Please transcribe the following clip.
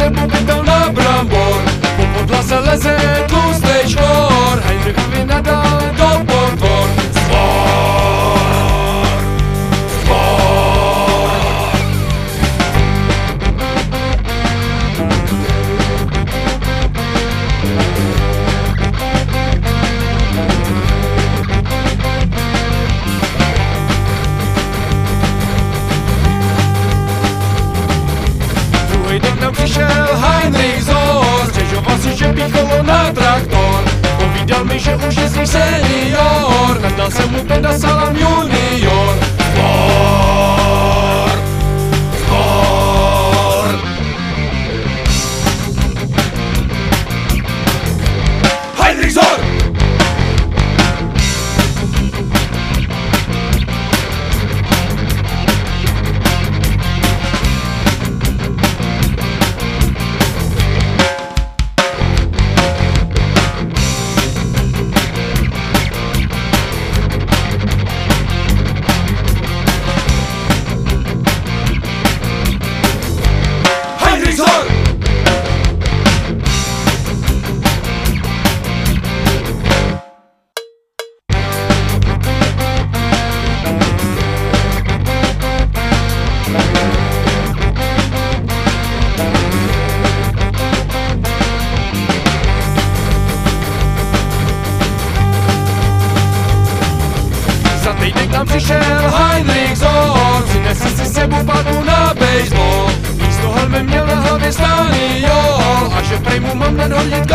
jsem ubytel na brambor. Po podlaze leze tlustej čvor, Heinrichovi nadal do potvor. Přišel Heinrich Zor, stěžoval si, že píchalo na traktor. Povídal mi, že už je z nich senior, nadal jsem mu teda Salam junior. Zbor, zbor. Heinrich Zor! Za týden tam přišel Heinrich Zor, přinesl si sebou pátku na baseball. Místo helmy měl na hlavě staniol, a že prej mu mám nadhodit